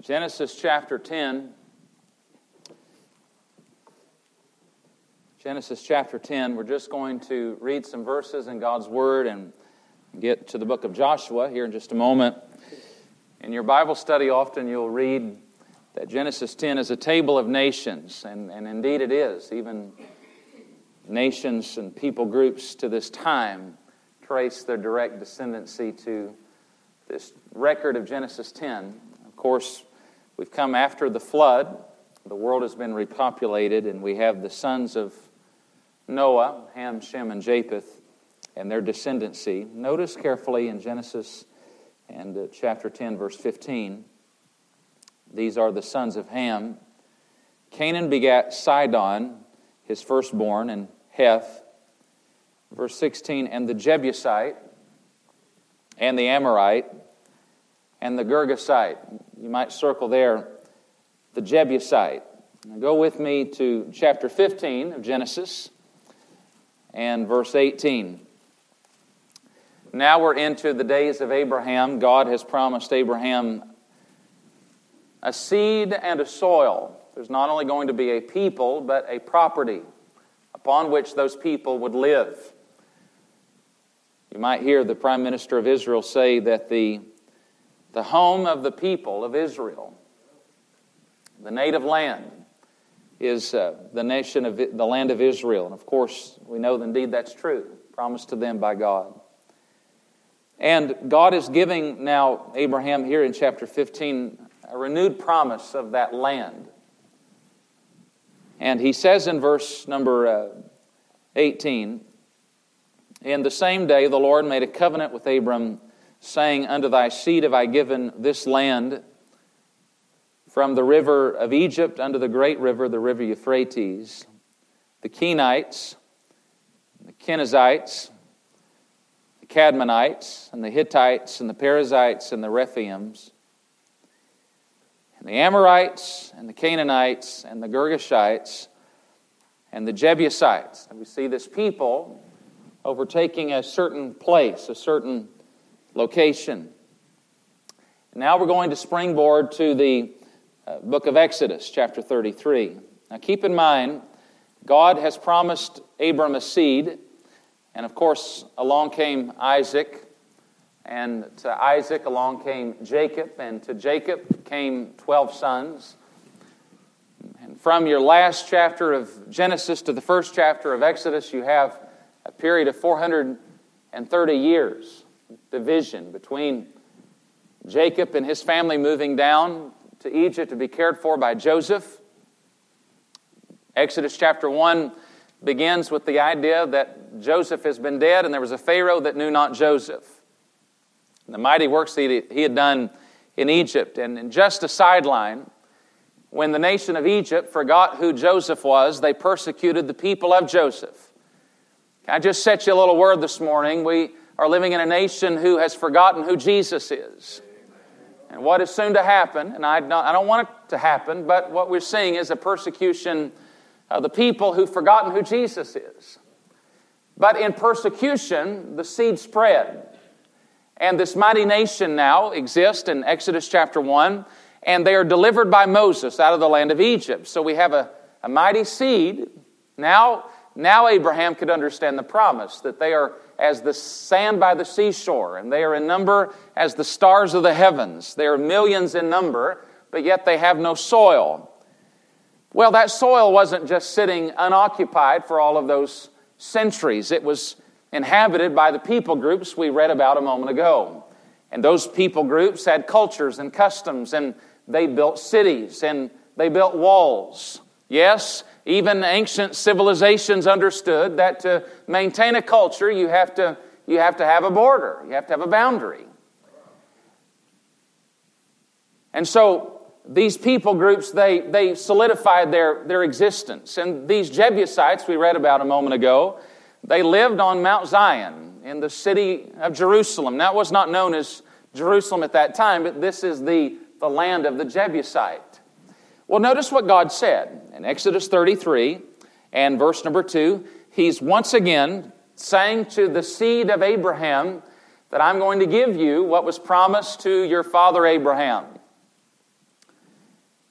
Genesis chapter 10. Genesis chapter 10. We're just going to read some verses in God's Word and get to the book of Joshua here in just a moment. In your Bible study, often you'll read that Genesis 10 is a table of nations, and indeed it is. Even nations and people groups to this time trace their direct descendancy to this record of Genesis 10. Of course, we've come after the flood. The world has been repopulated, and we have the sons of Noah, Ham, Shem, and Japheth, and their descendancy. Notice carefully in Genesis and chapter 10, verse 15, these are the sons of Ham. Canaan begat Sidon, his firstborn, and Heth. Verse 16, and the Jebusite, and the Amorite, and the Girgashite. You might circle there, the Jebusite. Now go with me to chapter 15 of Genesis and verse 18. Now we're into the days of Abraham. God has promised Abraham a seed and a soil. There's not only going to be a people, but a property upon which those people would live. You might hear the Prime Minister of Israel say that the home of the people of Israel, the native land, is the nation of the land of Israel. And of course, we know that indeed that's true, promised to them by God. And God is giving now Abraham here in chapter 15 a renewed promise of that land. And he says in verse number 18, in the same day the Lord made a covenant with Abram, saying, unto thy seed have I given this land, from the river of Egypt unto the great river, the river Euphrates, the Kenites, the Kenizzites, the Cadmonites, and the Hittites, and the Perizzites, and the Rephaims, and the Amorites, and the Canaanites, and the Girgashites, and the Jebusites. And we see this people overtaking a certain place, a certain location. And now we're going to springboard to the book of Exodus, chapter 33. Now keep in mind, God has promised Abram a seed, and of course along came Isaac, and to Isaac along came Jacob, and to Jacob came 12 sons. And from your last chapter of Genesis to the first chapter of Exodus, you have a period of 430 years division between Jacob and his family moving down to Egypt to be cared for by Joseph. Exodus chapter 1 begins with the idea that Joseph has been dead and there was a Pharaoh that knew not Joseph. And the mighty works that he had done in Egypt. And just a sideline, when the nation of Egypt forgot who Joseph was, they persecuted the people of Joseph. Can I just set you a little word this morning? We are living in a nation who has forgotten who Jesus is. And what is soon to happen, and I don't want it to happen, but what we're seeing is a persecution of the people who've forgotten who Jesus is. But in persecution, the seed spread. And this mighty nation now exists in Exodus chapter 1, and they are delivered by Moses out of the land of Egypt. So we have a mighty seed. Now Abraham could understand the promise that they are as the sand by the seashore, and they are in number as the stars of the heavens. They are millions in number, but yet they have no soil. Well, that soil wasn't just sitting unoccupied for all of those centuries. It was inhabited by the people groups we read about a moment ago. And those people groups had cultures and customs, and they built cities, and they built walls. Yes, even ancient civilizations understood that to maintain a culture, you have to have a border. You have to have a boundary. And so these people groups, they solidified their existence. And these Jebusites we read about a moment ago, they lived on Mount Zion in the city of Jerusalem. Now, it was not known as Jerusalem at that time, but this is the land of the Jebusite. Well, notice what God said in Exodus 33 and verse number 2. He's once again saying to the seed of Abraham that I'm going to give you what was promised to your father Abraham.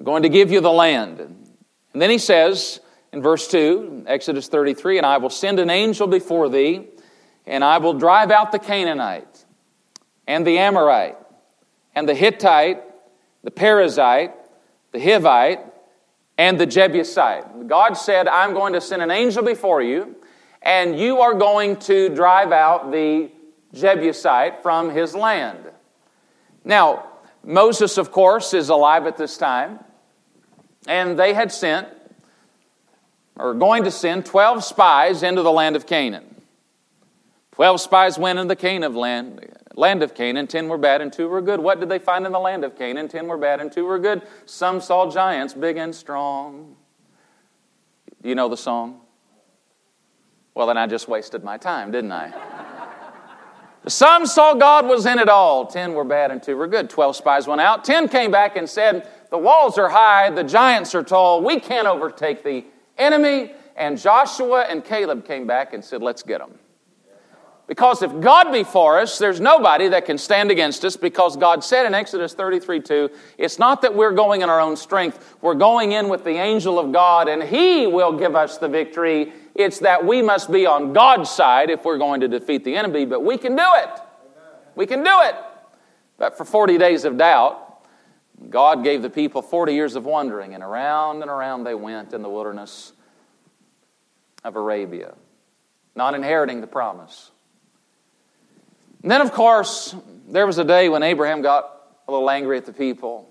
going to give you the land. And then he says in verse 2, Exodus 33, and I will send an angel before thee, and I will drive out the Canaanite, and the Amorite, and the Hittite, the Perizzite, the Hivite, and the Jebusite. God said, I'm going to send an angel before you, and you are going to drive out the Jebusite from his land. Now, Moses, of course, is alive at this time, and they had sent, or going to send, 12 spies into the land of Canaan. 12 spies went into the land of Canaan. 10 were bad and 2 were good. What did they find in the land of Canaan? 10 were bad and 2 were good. Some saw giants, big and strong. Do you know the song? Well, then I just wasted my time, didn't I? Some saw God was in it all. 10 were bad and 2 were good. 12 spies went out. 10 came back and said, the walls are high, the giants are tall, we can't overtake the enemy. And Joshua and Caleb came back and said, let's get them. Because if God be for us, there's nobody that can stand against us, because God said in Exodus 33:2, it's not that we're going in our own strength. We're going in with the angel of God, and He will give us the victory. It's that we must be on God's side if we're going to defeat the enemy, but we can do it. We can do it. But for 40 days of doubt, God gave the people 40 years of wandering, and around they went in the wilderness of Arabia, not inheriting the promise. And then, of course, there was a day when Abraham got a little angry at the people.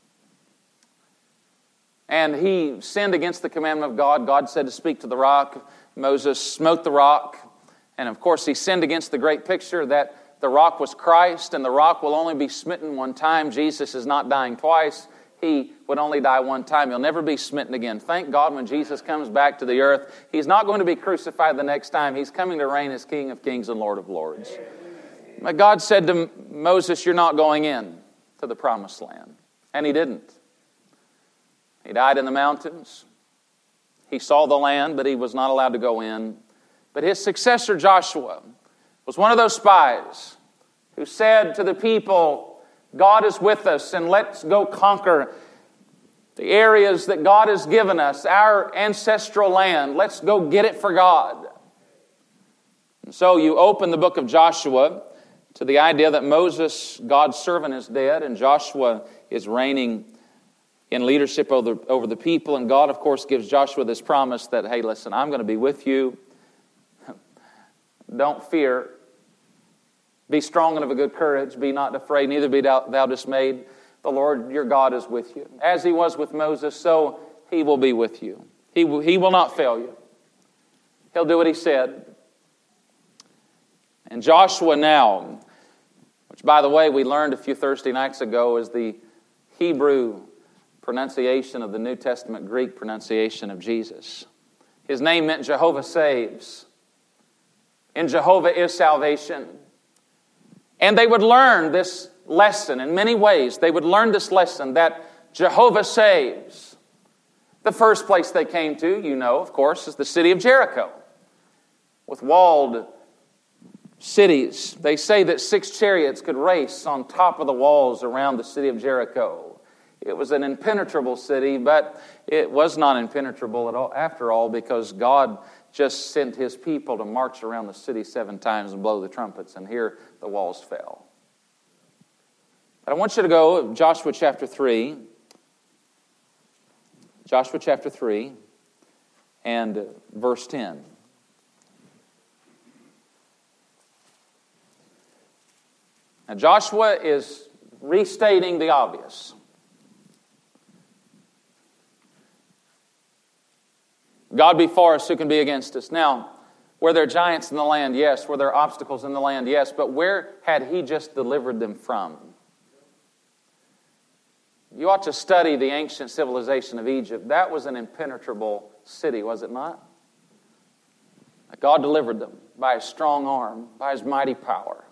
And he sinned against the commandment of God. God said to speak to the rock. Moses smote the rock. And, of course, he sinned against the great picture that the rock was Christ, and the rock will only be smitten one time. Jesus is not dying twice. He would only die one time. He'll never be smitten again. Thank God when Jesus comes back to the earth, He's not going to be crucified the next time. He's coming to reign as King of Kings and Lord of Lords. But God said to Moses, you're not going in to the promised land. And he didn't. He died in the mountains. He saw the land, but he was not allowed to go in. But his successor, Joshua, was one of those spies who said to the people, God is with us, and let's go conquer the areas that God has given us, our ancestral land. Let's go get it for God. And so you open the book of Joshua to the idea that Moses, God's servant, is dead, and Joshua is reigning in leadership over the people. And God, of course, gives Joshua this promise that, hey, listen, I'm going to be with you. Don't fear. Be strong and of a good courage. Be not afraid, neither be thou dismayed. The Lord your God is with you. As He was with Moses, so He will be with you. He will not fail you. He'll do what He said. And Joshua now, which, by the way, we learned a few Thursday nights ago, is the Hebrew pronunciation of the New Testament Greek pronunciation of Jesus. His name meant Jehovah saves. In Jehovah is salvation. And they would learn this lesson in many ways. They would learn this lesson that Jehovah saves. The first place they came to, you know, of course, is the city of Jericho, with walled cities. They say that 6 chariots could race on top of the walls around the city of Jericho. It was an impenetrable city, but it was not impenetrable at all, after all, because God just sent His people to march around the city 7 times and blow the trumpets, and here the walls fell. But I want you to go to Joshua chapter 3. Joshua chapter 3 and verse 10. Now, Joshua is restating the obvious. God be for us, who can be against us? Now, were there giants in the land? Yes. Were there obstacles in the land? Yes. But where had He just delivered them from? You ought to study the ancient civilization of Egypt. That was an impenetrable city, was it not? God delivered them by His strong arm, by His mighty power.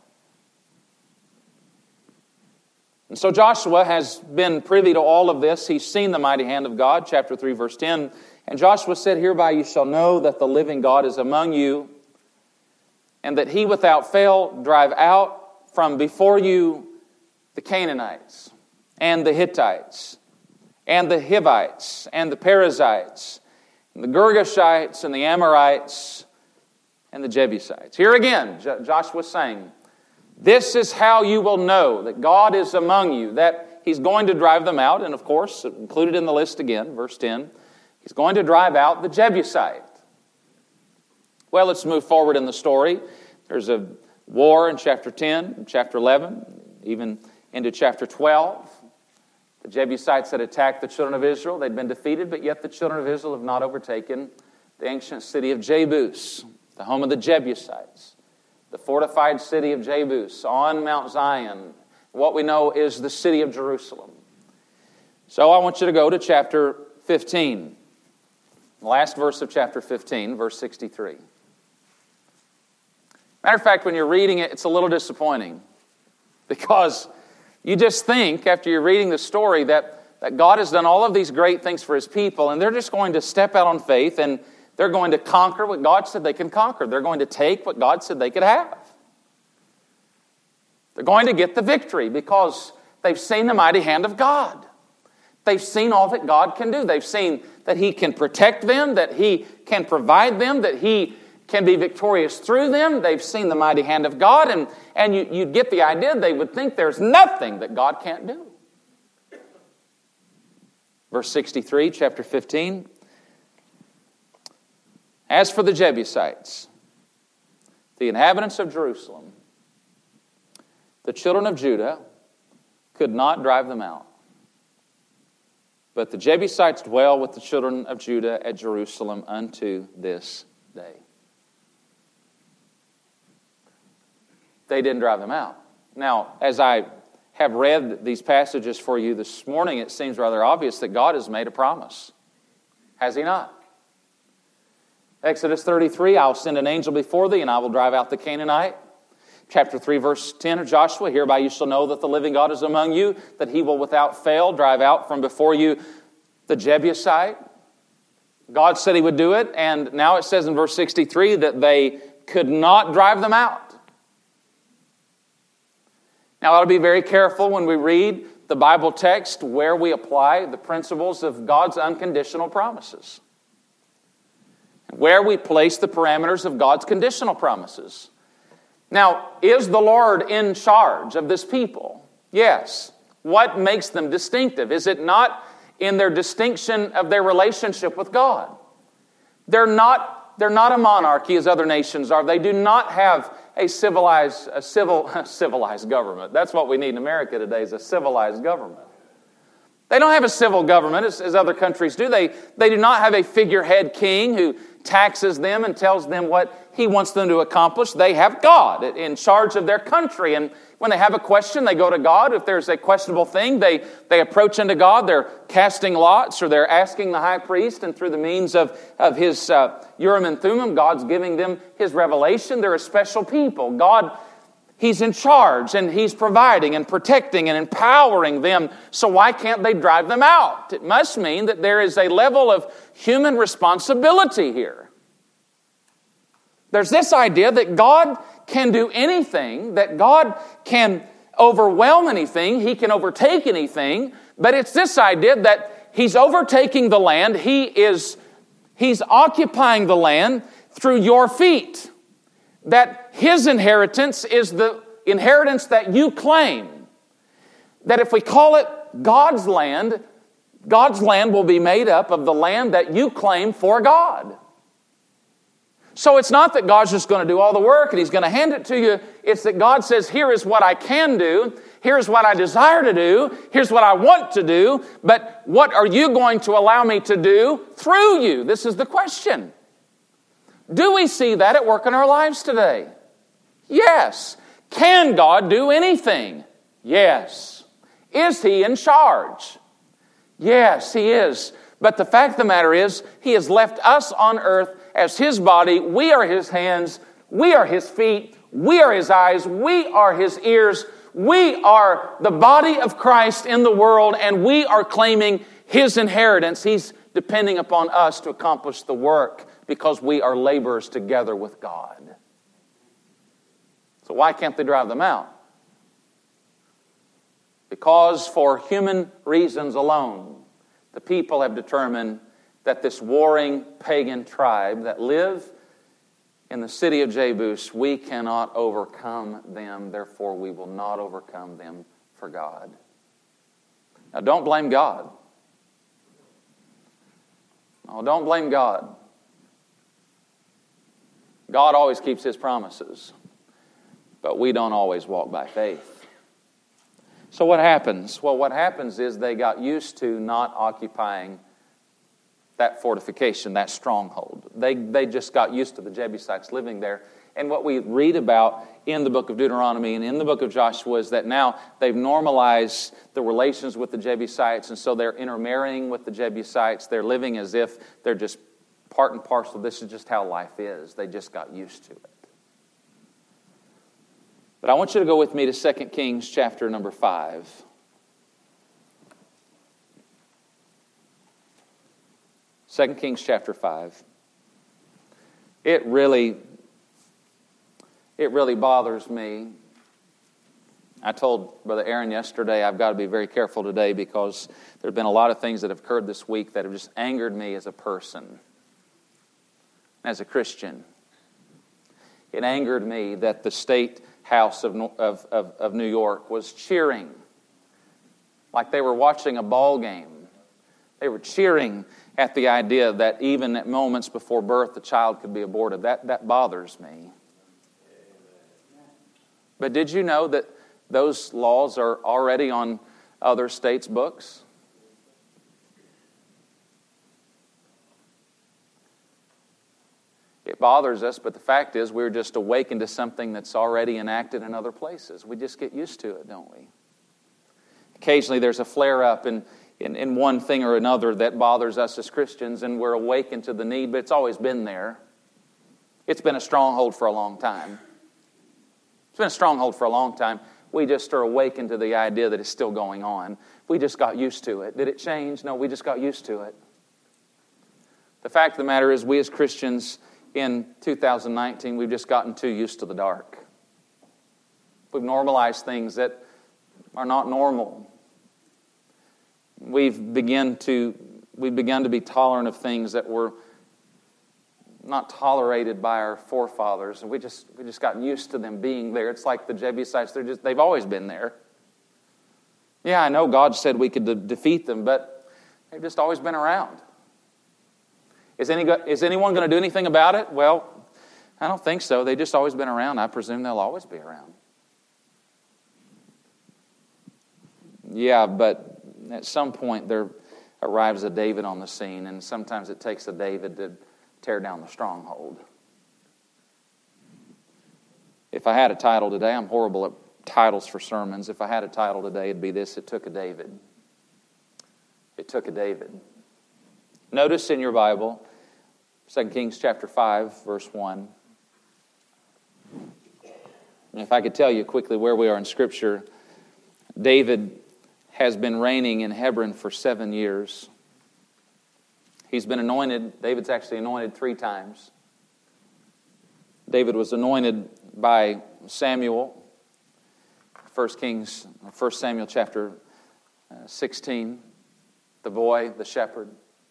And so Joshua has been privy to all of this. He's seen the mighty hand of God, chapter 3, verse 10. And Joshua said, hereby you shall know that the living God is among you, and that He without fail drive out from before you the Canaanites, and the Hittites, and the Hivites, and the Perizzites, and the Girgashites, and the Amorites, and the Jebusites. Here again, Joshua's saying, this is how you will know that God is among you, that He's going to drive them out. And of course, included in the list again, verse 10, He's going to drive out the Jebusite. Well, let's move forward in the story. There's a war in chapter 10, chapter 11, even into chapter 12. The Jebusites had attacked the children of Israel. They'd been defeated, but yet the children of Israel have not overtaken the ancient city of Jebus, the home of the Jebusites, the fortified city of Jebus on Mount Zion. What we know is the city of Jerusalem. So I want you to go to chapter 15. The last verse of chapter 15, verse 63. Matter of fact, when you're reading it, it's a little disappointing because you just think, after you're reading the story, that God has done all of these great things for His people, and they're just going to step out on faith, and they're going to conquer what God said they can conquer. They're going to take what God said they could have. They're going to get the victory because they've seen the mighty hand of God. They've seen all that God can do. They've seen that He can protect them, that He can provide them, that He can be victorious through them. They've seen the mighty hand of God, and you get the idea they would think there's nothing that God can't do. Verse 63, chapter 15. As for the Jebusites, the inhabitants of Jerusalem, the children of Judah could not drive them out. But the Jebusites dwell with the children of Judah at Jerusalem unto this day. They didn't drive them out. Now, as I have read these passages for you this morning, it seems rather obvious that God has made a promise. Has He not? Exodus 33, I'll send an angel before thee, and I will drive out the Canaanite. Chapter 3, verse 10 of Joshua, hereby you shall know that the living God is among you, that He will without fail drive out from before you the Jebusite. God said He would do it, and now it says in verse 63 that they could not drive them out. Now, I ought to be very careful when we read the Bible text where we apply the principles of God's unconditional promises, where we place the parameters of God's conditional promises. Now, is the Lord in charge of this people? Yes. What makes them distinctive? Is it not in their distinction of their relationship with God? They're not a monarchy as other nations are. They do not have a civilized government. That's what we need in America today, is a civilized government. They don't have a civil government as other countries do. They do not have a figurehead king who taxes them and tells them what he wants them to accomplish. They have God in charge of their country. And when they have a question, they go to God. If there's a questionable thing, they approach unto God. They're casting lots, or they're asking the high priest, and through the means of his Urim and Thummim, God's giving them His revelation. They're a special people. God, He's in charge, and He's providing and protecting and empowering them. So why can't they drive them out? It must mean that there is a level of human responsibility here. There's this idea that God can do anything, that God can overwhelm anything, He can overtake anything, but it's this idea that He's overtaking the land, He's occupying the land through your feet. That His inheritance is the inheritance that you claim. That if we call it God's land will be made up of the land that you claim for God. So it's not that God's just going to do all the work and He's going to hand it to you. It's that God says, here is what I can do. Here's what I desire to do. Here's what I want to do. But what are you going to allow me to do through you? This is the question. Do we see that at work in our lives today? Yes. Can God do anything? Yes. Is He in charge? Yes, He is. But the fact of the matter is, He has left us on earth as His body. We are His hands. We are His feet. We are His eyes. We are His ears. We are the body of Christ in the world, and we are claiming His inheritance. He's depending upon us to accomplish the work because we are laborers together with God. So why can't they drive them out? Because for human reasons alone, The people have determined that this warring pagan tribe that live in the city of Jebus, we cannot overcome them, therefore we will not overcome them for God. Now don't blame God. No, don't blame God. God always keeps His promises, but we don't always walk by faith. So what happens? Well, what happens is they got used to not occupying that fortification, that stronghold. They just got used to the Jebusites living there. And what we read about in the book of Deuteronomy and in the book of Joshua is that now they've normalized the relations with the Jebusites, and so they're intermarrying with the Jebusites. They're living as if they're just part and parcel. This is just how life is. They just got used to it. But I want you to go with me to 2 Kings chapter number 5. 2 Kings chapter 5. It really bothers me. I told Brother Aaron yesterday I've got to be very careful today because there have been a lot of things that have occurred this week that have just angered me as a person, as a Christian. It angered me that the State House of New York was cheering like they were watching a ball game. They were cheering at the idea that even at moments before birth, the child could be aborted. That bothers me. But did you know that those laws are already on other states' books? It bothers us, but the fact is we're just awakened to something that's already enacted in other places. We just get used to it, don't we? Occasionally there's a flare-up in one thing or another that bothers us as Christians, and we're awakened to the need, but it's always been there. It's been a stronghold for a long time. It's been a stronghold for a long time. We just are awakened to the idea that it's still going on. We just got used to it. Did it change? No, we just got used to it. The fact of the matter is we as Christians in 2019, we've just gotten too used to the dark. We've normalized things that are not normal. We've begun to be tolerant of things that were not tolerated by our forefathers, and we just gotten used to them being there. It's like the Jebusites; they've always been there. Yeah, I know God said we could defeat them, but they've just always been around. Is anyone going to do anything about it? Well, I don't think so. They've just always been around. I presume they'll always be around. Yeah, but at some point there arrives a David on the scene, and sometimes it takes a David to tear down the stronghold. If I had a title today, I'm horrible at titles for sermons. If I had a title today, it'd be this: It Took a David. It took a David. Notice in your Bible, 2 Kings chapter 5, verse 1. And if I could tell you quickly where we are in Scripture, David has been reigning in Hebron for 7 years. He's been anointed. David's actually anointed 3 times. David was anointed by Samuel, 1 Samuel chapter 16, the boy, the shepherd.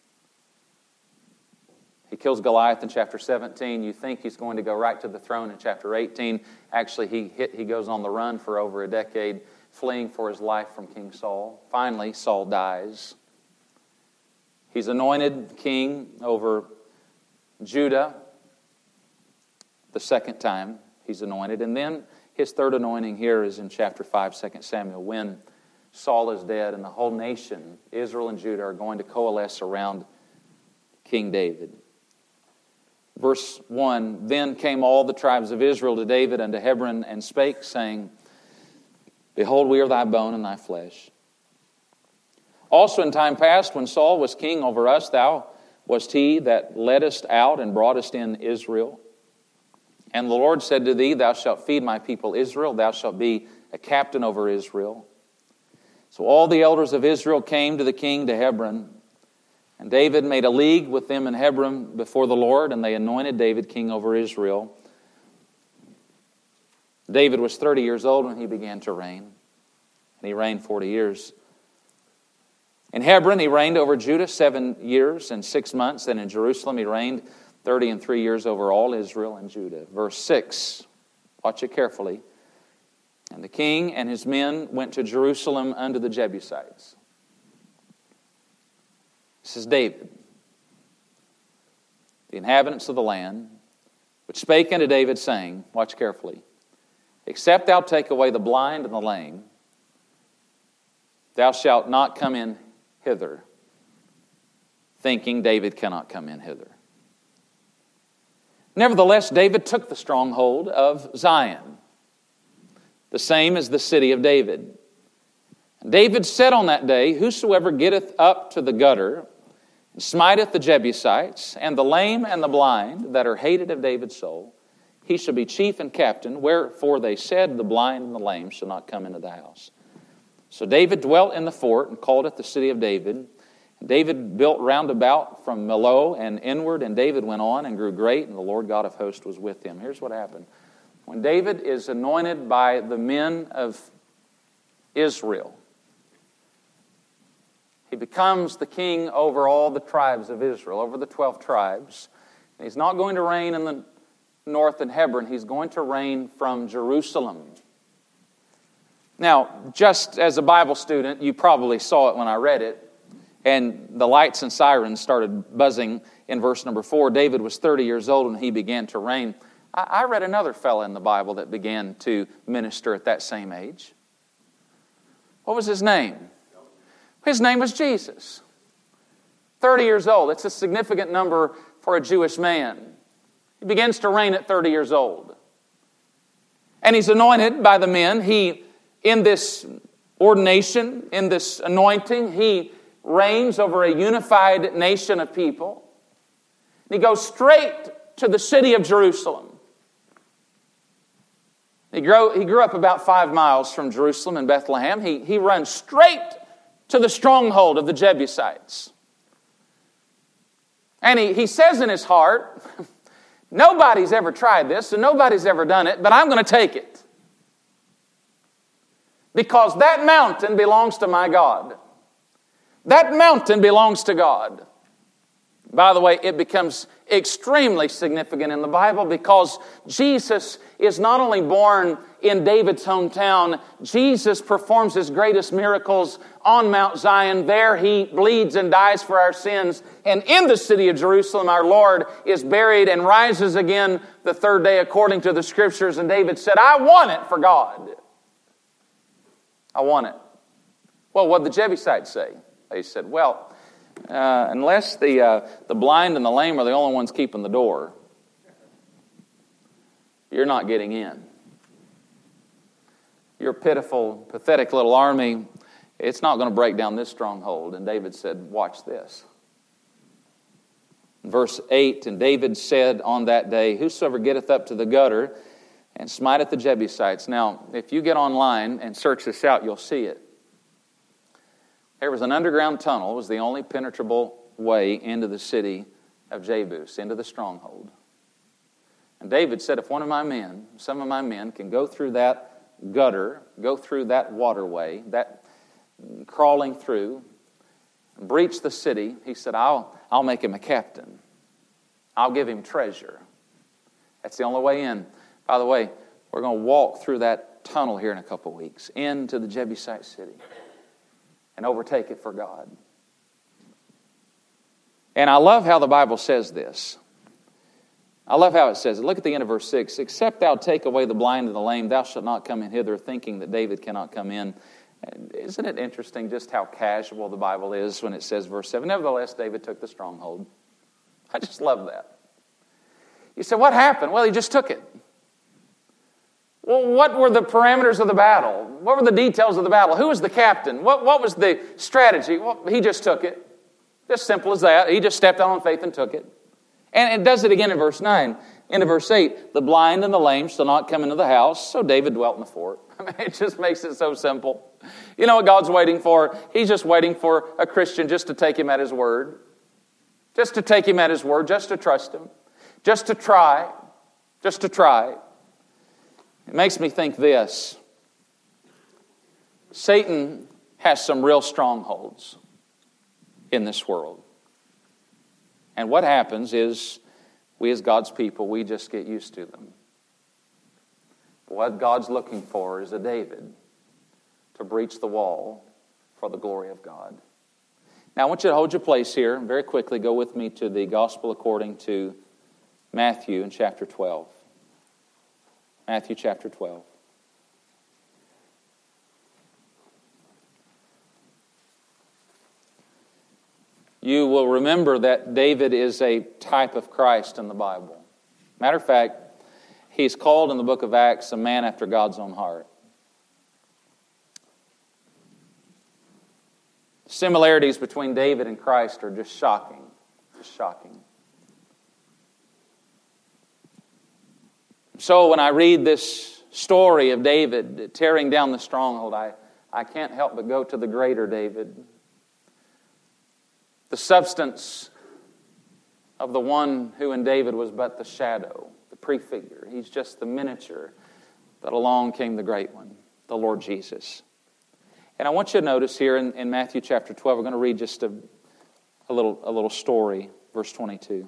He kills Goliath in chapter 17. You think he's going to go right to the throne in chapter 18. Actually, he goes on the run for over a decade, fleeing for his life from King Saul. Finally, Saul dies. He's anointed king over Judah the second time he's anointed. And then his third anointing here is in chapter 5, 2 Samuel, when Saul is dead and the whole nation, Israel and Judah, are going to coalesce around King David. Verse 1, Then came all the tribes of Israel to David unto Hebron and spake, saying, Behold, we are thy bone and thy flesh. Also in time past, when Saul was king over us, thou wast he that leddest out and broughtest in Israel. And the Lord said to thee, Thou shalt feed my people Israel, thou shalt be a captain over Israel. So all the elders of Israel came to the king to Hebron, and David made a league with them in Hebron before the Lord, and they anointed David king over Israel. David was 30 years old when he began to reign, and he reigned 40 years. In Hebron he reigned over Judah 7 years and 6 months, and in Jerusalem he reigned 30 years over all Israel and Judah. Verse 6, watch it carefully. And the king and his men went to Jerusalem unto the Jebusites. This is David. The inhabitants of the land, which spake unto David, saying, watch carefully, except thou take away the blind and the lame, thou shalt not come in hither, thinking David cannot come in hither. Nevertheless, David took the stronghold of Zion, the same as the city of David. And David said on that day, whosoever getteth up to the gutter, and smiteth the Jebusites, and the lame and the blind that are hated of David's soul, he shall be chief and captain. Wherefore they said, the blind and the lame shall not come into the house. So David dwelt in the fort, and called it the city of David. And David built round about from Millo and inward, and David went on and grew great, and the Lord God of hosts was with him. Here's what happened. When David is anointed by the men of Israel, he becomes the king over all the tribes of Israel, over the 12 tribes. And he's not going to reign in the north in Hebron. He's going to reign from Jerusalem. Now, just as a Bible student, you probably saw it when I read it. And the lights and sirens started buzzing in verse number 4. David was 30 years old when he began to reign. I read another fella in the Bible that began to minister at that same age. What was his name? His name was Jesus. 30 years old. It's a significant number for a Jewish man. He begins to reign at 30 years old. And he's anointed by the men. In this ordination, in this anointing, he reigns over a unified nation of people. And he goes straight to the city of Jerusalem. He grew up about 5 miles from Jerusalem in Bethlehem. He runs straight to the stronghold of the Jebusites. And he says in his heart, nobody's ever tried this and nobody's ever done it, but I'm going to take it. Because that mountain belongs to my God. That mountain belongs to God. By the way, it becomes extremely significant in the Bible because Jesus is not only born in David's hometown, Jesus performs his greatest miracles on Mount Zion. There he bleeds and dies for our sins. And in the city of Jerusalem, our Lord is buried and rises again the third day according to the Scriptures. And David said, I want it for God. I want it. Well, what did the Jebusites say? They said, well, unless the blind and the lame are the only ones keeping the door, you're not getting in. Your pitiful, pathetic little army, it's not going to break down this stronghold. And David said, watch this. Verse 8, and David said on that day, whosoever getteth up to the gutter and smiteth the Jebusites. Now, if you get online and search this out, you'll see it. There was an underground tunnel. It was the only penetrable way into the city of Jebus, into the stronghold. And David said, if some of my men can go through that gutter, go through that waterway, that crawling through, breach the city, he said, I'll make him a captain. I'll give him treasure. That's the only way in. By the way, we're going to walk through that tunnel here in a couple weeks into the Jebusite city and overtake it for God. And I love how the Bible says this. I love how it says it. Look at the end of verse 6. Except thou take away the blind and the lame, thou shalt not come in hither, thinking that David cannot come in. And isn't it interesting just how casual the Bible is when it says, verse 7, nevertheless, David took the stronghold. I just love that. You say, what happened? Well, he just took it. Well, what were the parameters of the battle? What were the details of the battle? Who was the captain? What was the strategy? Well, he just took it. Just simple as that. He just stepped out on faith and took it. And it does it again in verse 9. Into verse 8, the blind and the lame shall not come into the house, so David dwelt in the fort. I mean, it just makes it so simple. You know what God's waiting for? He's just waiting for a Christian just to take him at his word. Just to take him at his word, just to trust him. Just to try. Just to try. It makes me think this. Satan has some real strongholds. in this world. And what happens is, we as God's people, we just get used to them. But what God's looking for is a David to breach the wall for the glory of God. Now I want you to hold your place here and very quickly go with me to the Gospel according to Matthew in chapter 12. Matthew chapter 12. You will remember that David is a type of Christ in the Bible. Matter of fact, he's called in the book of Acts a man after God's own heart. Similarities between David and Christ are just shocking. Just shocking. So when I read this story of David tearing down the stronghold, I can't help but go to the greater David. The substance of the one who in David was but the shadow, the prefigure. He's just the miniature. But along came the great one, the Lord Jesus. And I want you to notice here in Matthew chapter 12, we're going to read just a little story, verse 22.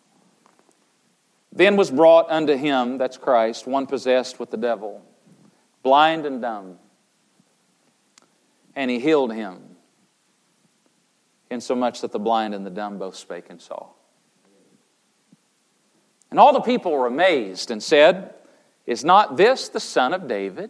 Then was brought unto him, that's Christ, one possessed with the devil, blind and dumb. And he healed him, insomuch that the blind and the dumb both spake and saw. And all the people were amazed and said, Is not this the son of David?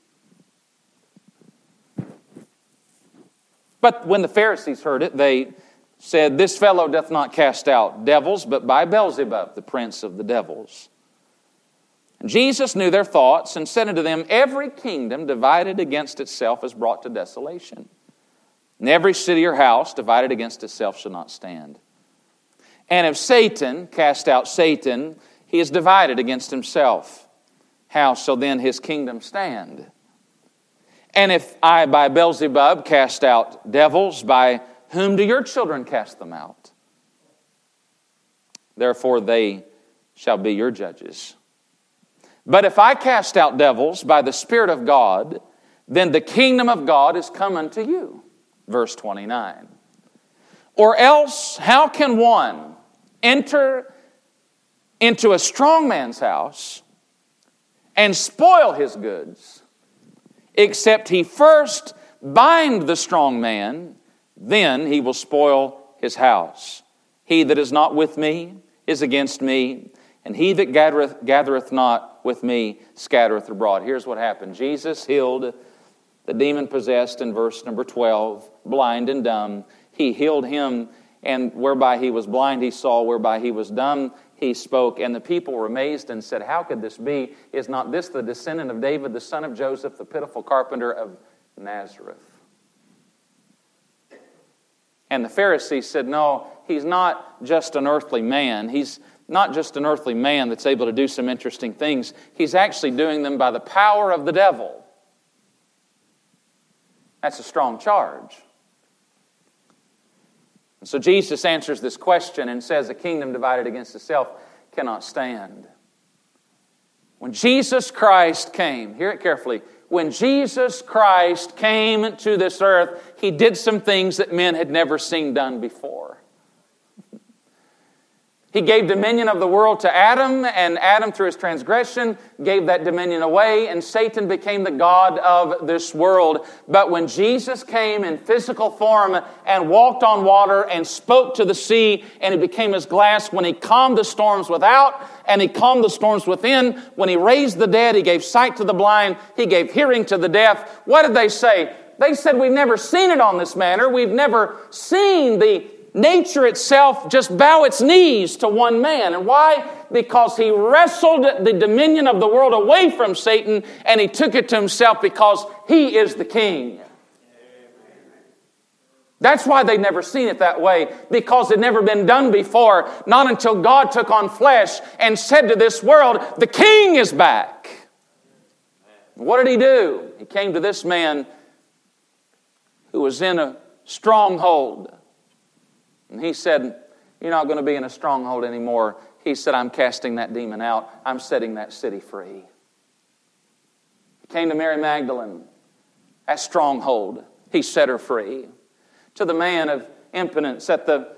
But when the Pharisees heard it, they said, This fellow doth not cast out devils, but by Beelzebub, the prince of the devils. And Jesus knew their thoughts, and said unto them, Every kingdom divided against itself is brought to desolation. And every city or house divided against itself shall not stand. And if Satan cast out Satan, he is divided against himself. How shall then his kingdom stand? And if I by Beelzebub cast out devils, by whom do your children cast them out? Therefore they shall be your judges. But if I cast out devils by the Spirit of God, then the kingdom of God is come unto you. Verse 29. Or else, how can one enter into a strong man's house and spoil his goods, except he first bind the strong man, then he will spoil his house. He that is not with me is against me, and he that gathereth not with me scattereth abroad. Here's what happened. Jesus healed the demon-possessed in verse number 12, blind and dumb. He healed him, and whereby he was blind he saw, whereby he was dumb he spoke. And the people were amazed and said, How could this be? Is not this the descendant of David, the son of Joseph, the pitiful carpenter of Nazareth? And the Pharisees said, No, he's not just an earthly man. He's not just an earthly man that's able to do some interesting things. He's actually doing them by the power of the devil. That's a strong charge. And so Jesus answers this question and says, A kingdom divided against itself cannot stand. When Jesus Christ came, hear it carefully, when Jesus Christ came to this earth, He did some things that men had never seen done before. He gave dominion of the world to Adam, and Adam, through his transgression, gave that dominion away, and Satan became the god of this world. But when Jesus came in physical form and walked on water and spoke to the sea, and He became as glass, when He calmed the storms without, and He calmed the storms within, when He raised the dead, He gave sight to the blind, He gave hearing to the deaf. What did they say? They said, We've never seen it on this manner. We've never seen the nature itself just bow its knees to one man. And why? Because He wrestled the dominion of the world away from Satan, and He took it to Himself because He is the King. That's why they'd never seen it that way, because it had never been done before, not until God took on flesh and said to this world, the King is back. What did He do? He came to this man who was in a stronghold. And He said, You're not going to be in a stronghold anymore. He said, I'm casting that demon out. I'm setting that city free. He came to Mary Magdalene, that stronghold. He set her free. To the man of impotence at the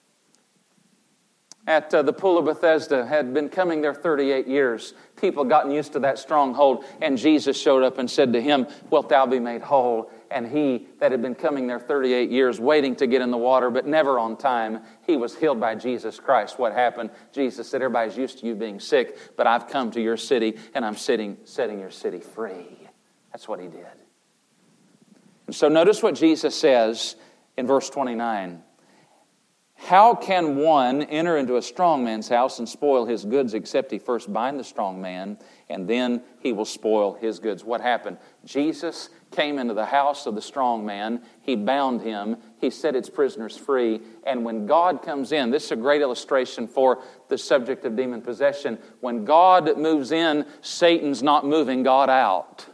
pool of Bethesda had been coming there 38 years. People gotten used to that stronghold, and Jesus showed up and said to him, "Wilt thou be made whole?" And he that had been coming there 38 years, waiting to get in the water, but never on time, he was healed by Jesus Christ. What happened? Jesus said, "Everybody's used to you being sick, but I've come to your city, and I'm setting your city free." That's what he did. And so notice what Jesus says in verse 29. "How can one enter into a strong man's house and spoil his goods except he first bind the strong man, and then he will spoil his goods?" What happened? Jesus came into the house of the strong man. He bound him. He set its prisoners free. And when God comes in, this is a great illustration for the subject of demon possession. When God moves in, Satan's not moving God out.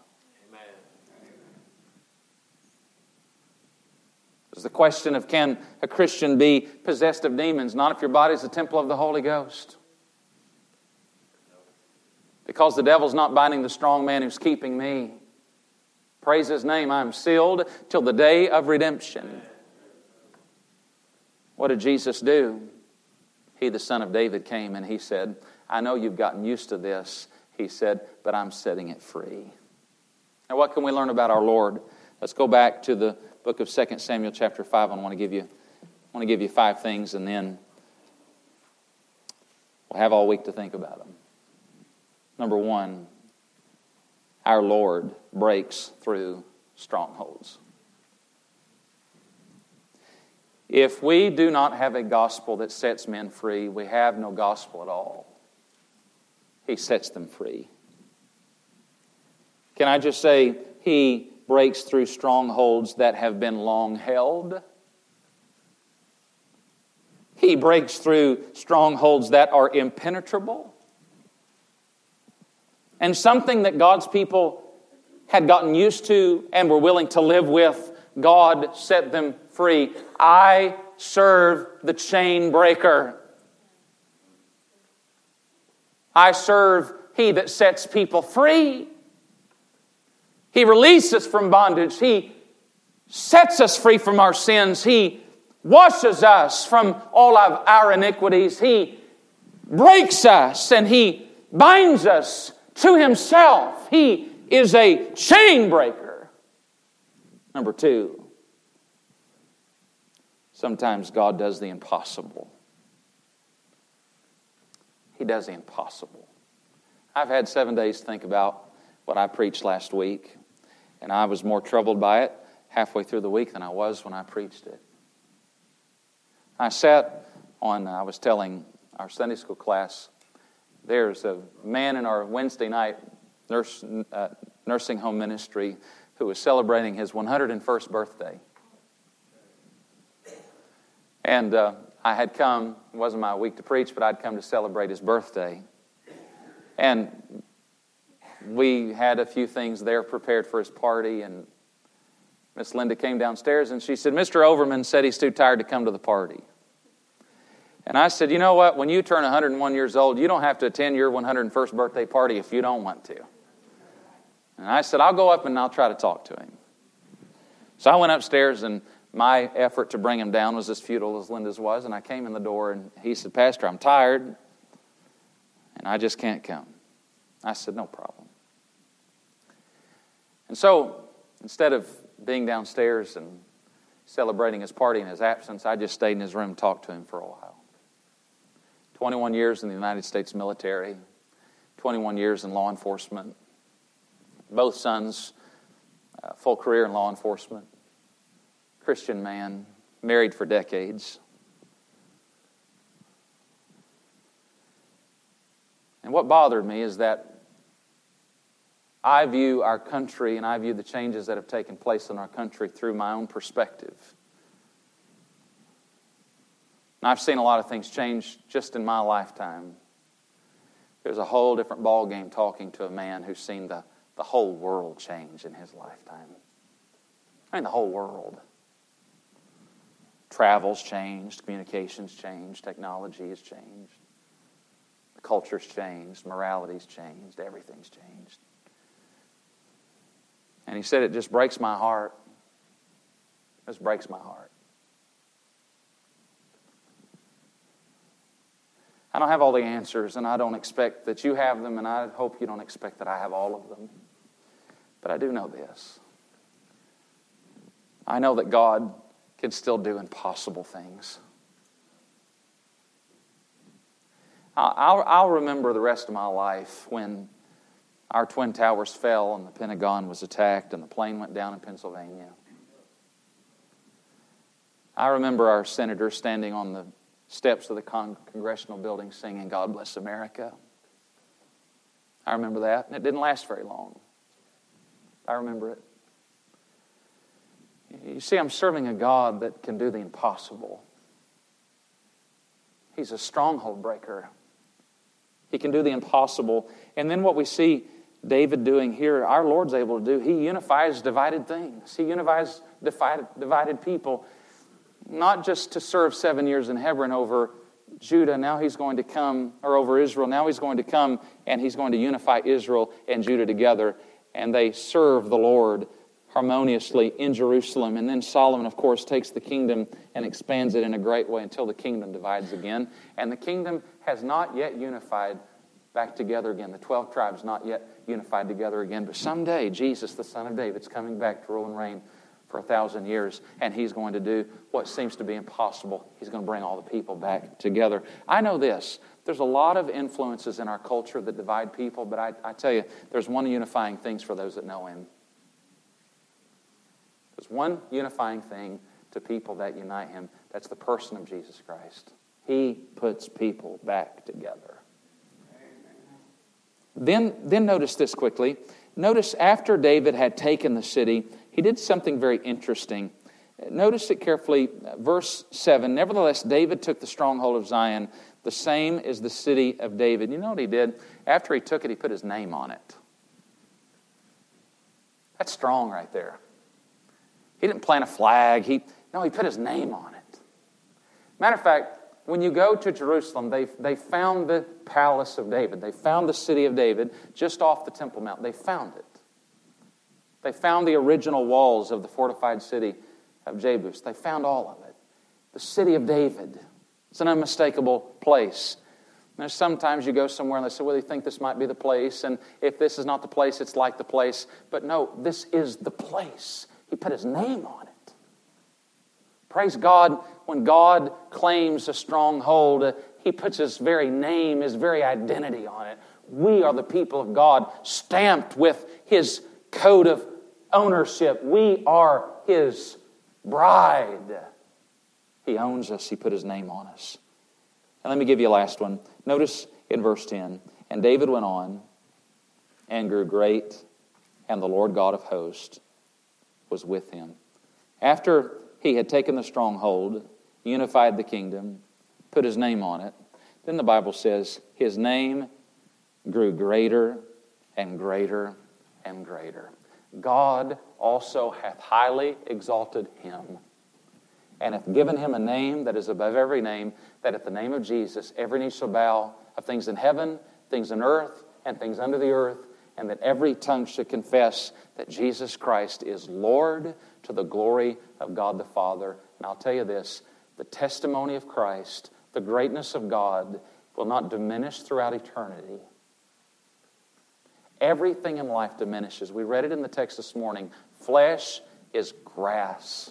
It's the question of, can a Christian be possessed of demons? Not if your body is the temple of the Holy Ghost. Because the devil's not binding the strong man who's keeping me. Praise His name. I am sealed till the day of redemption. What did Jesus do? He, the Son of David, came and He said, "I know you've gotten used to this." He said, "But I'm setting it free." Now what can we learn about our Lord? Let's go back to the book of 2 Samuel chapter 5. I want to give you 5 things, and then we'll have all week to think about them. Number 1, our Lord breaks through strongholds. If we do not have a gospel that sets men free, we have no gospel at all. He sets them free. Can I just say, He breaks through strongholds that have been long held. He breaks through strongholds that are impenetrable. And something that God's people had gotten used to and were willing to live with, God set them free. I serve the chain breaker. I serve He that sets people free. He releases us from bondage. He sets us free from our sins. He washes us from all of our iniquities. He breaks us and He binds us to Himself. He is a chain breaker. Number 2, sometimes God does the impossible. He does the impossible. I've had 7 days to think about what I preached last week, and I was more troubled by it halfway through the week than I was when I preached it. I was telling our Sunday school class, there's a man in our Wednesday night nursing home ministry who was celebrating his 101st birthday. And I had come, it wasn't my week to preach, but I'd come to celebrate his birthday. And we had a few things there prepared for his party, and Miss Linda came downstairs and she said, "Mr. Overman said he's too tired to come to the party." And I said, "You know what? When you turn 101 years old, you don't have to attend your 101st birthday party if you don't want to." And I said, "I'll go up and I'll try to talk to him." So I went upstairs, and my effort to bring him down was as futile as Linda's was. And I came in the door and he said, "Pastor, I'm tired and I just can't come." I said, "No problem." And so instead of being downstairs and celebrating his party in his absence, I just stayed in his room and talked to him for a while. 21 years in the United States military, 21 years in law enforcement. Both sons, full career in law enforcement. Christian man, married for decades. And what bothered me is that I view our country and I view the changes that have taken place in our country through my own perspective. And I've seen a lot of things change just in my lifetime. There's a whole different ballgame talking to a man who's seen the whole world change in his lifetime. I mean, the whole world. Travel's changed, communications changed, technology has changed. The culture's changed, morality's changed, everything's changed. And he said, "It just breaks my heart. It just breaks my heart." I don't have all the answers, and I don't expect that you have them, and I hope you don't expect that I have all of them. But I do know this. I know that God can still do impossible things. I'll remember the rest of my life when our Twin Towers fell and the Pentagon was attacked and the plane went down in Pennsylvania. I remember our senator standing on the steps of the congressional building singing, "God Bless America." I remember that, and it didn't last very long. I remember it. You see, I'm serving a God that can do the impossible. He's a stronghold breaker. He can do the impossible. And then what we see David doing here, our Lord's able to do, He unifies divided things. He unifies divided people, not just to serve 7 years in Hebron over Judah. Now He's going to come, or over Israel. Now He's going to come and He's going to unify Israel and Judah together. And they serve the Lord harmoniously in Jerusalem. And then Solomon, of course, takes the kingdom and expands it in a great way until the kingdom divides again. And the kingdom has not yet unified back together again. The 12 tribes not yet unified together again. But someday, Jesus, the Son of David, is coming back to rule and reign for 1,000 years. And He's going to do what seems to be impossible. He's going to bring all the people back together. I know this. There's a lot of influences in our culture that divide people. But I tell you, there's one unifying thing for those that know Him. There's one unifying thing to people that unite Him. That's the person of Jesus Christ. He puts people back together. Then notice this quickly. Notice after David had taken the city, he did something very interesting. Notice it carefully. Verse 7, "Nevertheless, David took the stronghold of Zion, the same as the city of David." You know what he did? After he took it, he put his name on it. That's strong right there. He didn't plant a flag. He put his name on it. Matter of fact, when you go to Jerusalem, they found the palace of David. They found the city of David just off the Temple Mount. They found it. They found the original walls of the fortified city of Jebus. They found all of it. The city of David. It's an unmistakable place. Now, sometimes you go somewhere and they say, well, they think this might be the place, and if this is not the place, it's like the place. But no, this is the place. He put His name on it. Praise God, when God claims a stronghold, He puts His very name, His very identity on it. We are the people of God, stamped with His code of ownership. We are His bride. He owns us. He put His name on us. And let me give you a last one. Notice in verse 10, "And David went on and grew great, and the Lord God of hosts was with him." After he had taken the stronghold, unified the kingdom, put His name on it, then the Bible says His name grew greater and greater and greater. God also hath highly exalted Him, and hath given Him a name that is above every name, that at the name of Jesus every knee shall bow, of things in heaven, things in earth, and things under the earth, and that every tongue should confess that Jesus Christ is Lord, to the glory of God the Father. And I'll tell you this, the testimony of Christ, the greatness of God, will not diminish throughout eternity. Everything in life diminishes. We read it in the text this morning. Flesh is grass.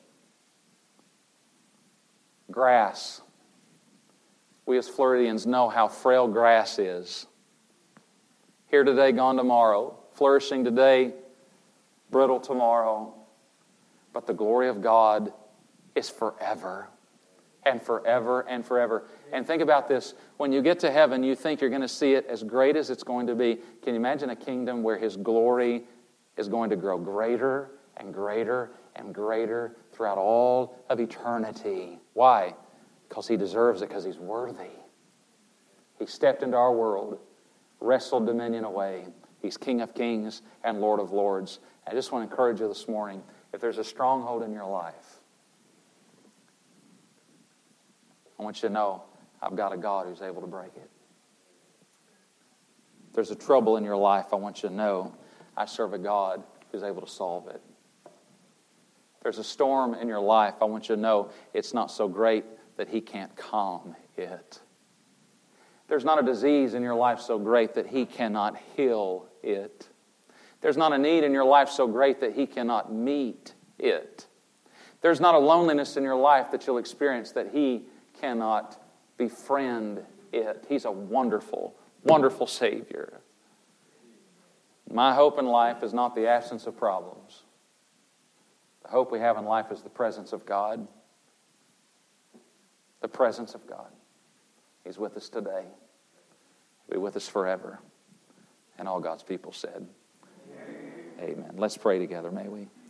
Grass. We as Floridians know how frail grass is. Here today, gone tomorrow. Flourishing today, brittle tomorrow. But the glory of God is forever and forever and forever. And think about this. When you get to heaven, you think you're going to see it as great as it's going to be. Can you imagine a kingdom where His glory is going to grow greater and greater and greater throughout all of eternity? Why? Because He deserves it, because He's worthy. He stepped into our world, wrestled dominion away. He's King of kings and Lord of lords. I just want to encourage you this morning, if there's a stronghold in your life, I want you to know I've got a God who's able to break it. If there's a trouble in your life, I want you to know I serve a God who's able to solve it. If there's a storm in your life, I want you to know it's not so great that He can't calm it. There's not a disease in your life so great that He cannot heal it. There's not a need in your life so great that He cannot meet it. There's not a loneliness in your life that you'll experience that He cannot befriend it. He's a wonderful, wonderful Savior. My hope in life is not the absence of problems. The hope we have in life is the presence of God. The presence of God. He's with us today. He'll be with us forever. And all God's people said, Amen. Let's pray together, may we?